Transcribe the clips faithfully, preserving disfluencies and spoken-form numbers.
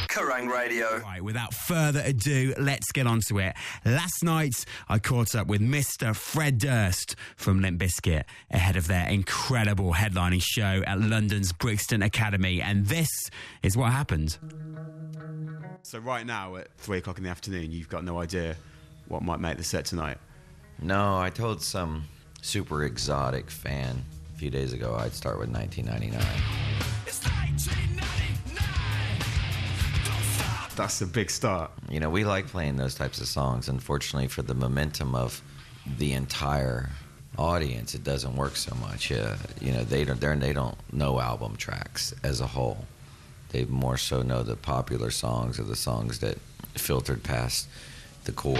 Kerrang Radio. Right, without further ado, let's get on to it. Last night, I caught up with Mister Fred Durst from Limp Bizkit ahead of their incredible headlining show at London's Brixton Academy, and this is what happened. So right now, at three o'clock in the afternoon, you've got no idea what might make the set tonight? No, I told some super exotic fan a few days ago I'd start with nineteen ninety-nine. It's nineteen ninety-nine. Don't stop. That's a big start. You know, we like playing those types of songs. Unfortunately, for the momentum of the entire audience, it doesn't work so much. Uh, you know, they don't, they're, they don't know album tracks as a whole. They more so know the popular songs or the songs that filtered past the core.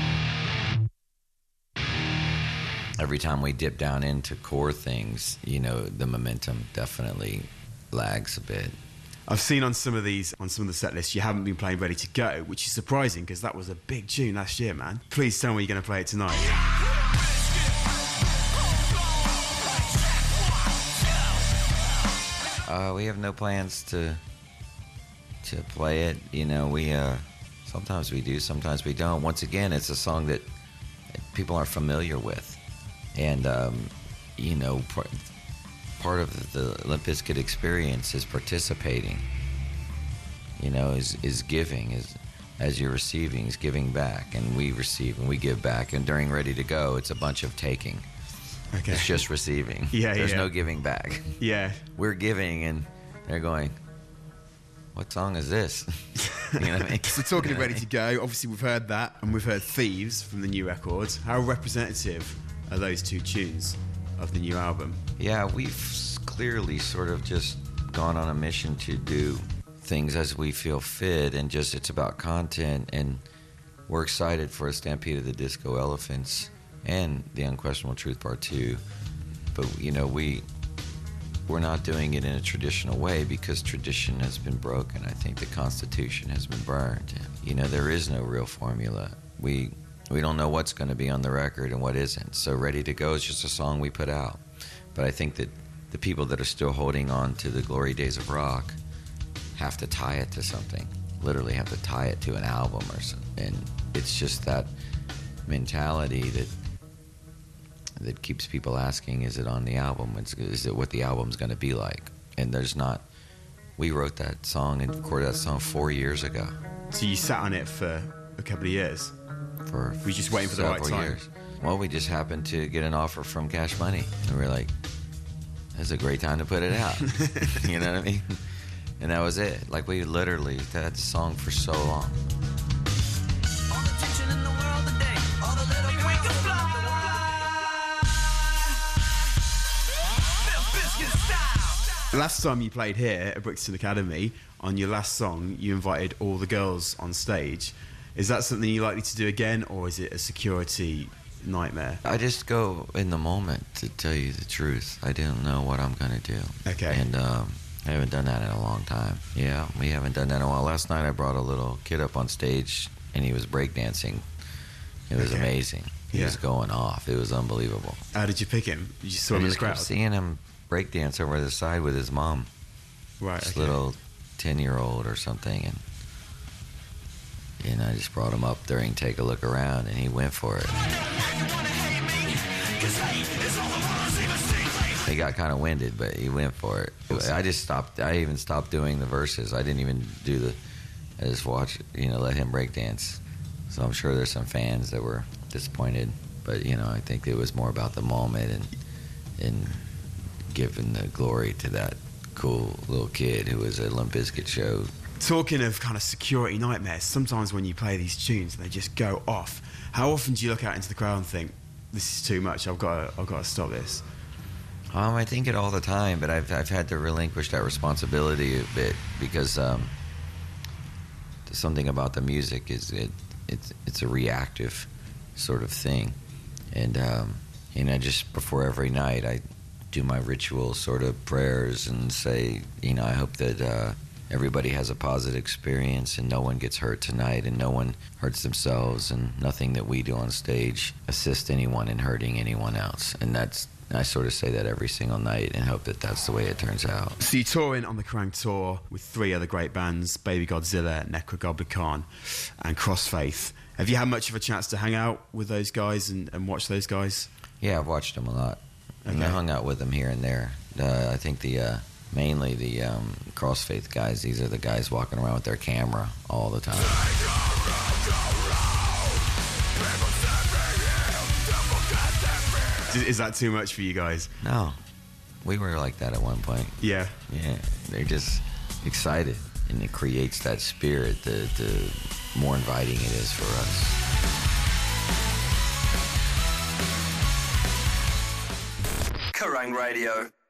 Every time we dip down into core things, you know, the momentum definitely lags a bit. I've seen on some of these, on some of the set lists, you haven't been playing Ready to Go, which is surprising because that was a big tune last year, man. Please tell me you're going to play it tonight. Uh, we have no plans to to play it. You know, we uh, sometimes we do, sometimes we don't. Once again, it's a song that people aren't familiar with. And, um, you know, part, part of the Limp Bizkit experience is participating, you know, is, is giving, is as you're receiving, is giving back. And we receive and we give back. And during Ready to Go, it's a bunch of taking. Okay. It's just receiving. Yeah, There's yeah. no giving back. Yeah. We're giving, and they're going, what song is this? You know what I mean? So talking of Ready to Go, obviously we've heard that, and we've heard Thieves from the new record. How representative are those two tunes of the new album? Yeah, we've clearly sort of just gone on a mission to do things as we feel fit, and just it's about content, and we're excited for Stampede of the Disco Elephants and The Unquestionable Truth Part two. But, you know, we... we're not doing it in a traditional way because tradition has been broken. I think the Constitution has been burned. You know, there is no real formula. We we don't know what's going to be on the record and what isn't. So Ready to Go is just a song we put out. But I think that the people that are still holding on to the glory days of rock have to tie it to something. Literally have to tie it to an album or something. And it's just that mentality that that keeps people asking, is it on the album? Is it what the album's going to be like? And there's not... We wrote that song and recorded that song four years ago. So you sat on it for a couple of years? For Were you just waiting for the right time? Years. Well, we just happened to get an offer from Cash Money. And we were like, that's a great time to put it out. You know what I mean? And that was it. Like, we literally had the song for so long. All the tension in the world today. All the little girls can fly. Last time you played here at Brixton Academy, on your last song, you invited all the girls on stage. Is that something you're likely to do again, or is it a security nightmare? I just go in the moment, to tell you the truth. I don't know what I'm going to do. Okay. And um, I haven't done that in a long time. Yeah, we haven't done that in a while. Last night I brought a little kid up on stage, and he was breakdancing. It was Okay. amazing. He Yeah. was going off. It was unbelievable. How did you pick him? You just saw I him in the just kept crowd? seeing him breakdance over the side with his mom. Right, This okay. little ten-year-old or something, and and I just brought him up during Take a Look Around, and he went for it. He got kind of winded, but he went for it. I just stopped. I even stopped doing the verses. I didn't even do the. I just watched, you know, let him break dance. So I'm sure there's some fans that were disappointed, but you know, I think it was more about the moment and and giving the glory to that cool little kid who was at Limp Bizkit show. Talking of kind of security nightmares, sometimes when you play these tunes, they just go off. How often do you look out into the crowd and think, this is too much, I've got to, I've got to stop this? Um, I think it all the time, but I've I've had to relinquish that responsibility a bit because um, something about the music is it it's it's a reactive sort of thing, and um, you know, just before every night I do my ritual sort of prayers and say, you know, I hope that uh, everybody has a positive experience and no one gets hurt tonight and no one hurts themselves and nothing that we do on stage assists anyone in hurting anyone else. And that's And I sort of say that every single night and hope that that's the way it turns out. So you're touring on the Kerrang tour with three other great bands, Baby Godzilla, Necrogoblikon, and Crossfaith. Have you had much of a chance to hang out with those guys and, and watch those guys? Yeah, I've watched them a lot. Okay. And I hung out with them here and there. Uh, I think the uh, mainly the um, Crossfaith guys, these are the guys walking around with their camera all the time. Is that too much for you guys? No, we were like that at one point. Yeah. Yeah, they're just excited, and it creates that spirit. The, the more inviting it is for us. Kerrang Radio.